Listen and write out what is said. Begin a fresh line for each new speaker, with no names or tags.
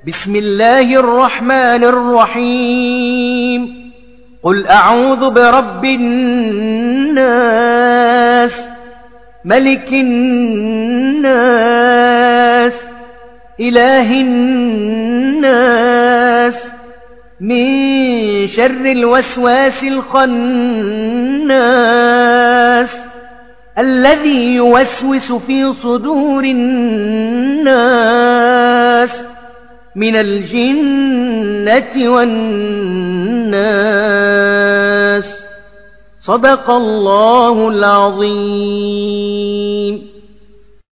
بسم الله الرحمن الرحيم قل أعوذ برب الناس ملك الناس إله الناس من شر الوسواس الخناس الذي يوسوس في صدور الناس من الجنة والناس. صدق الله العظيم.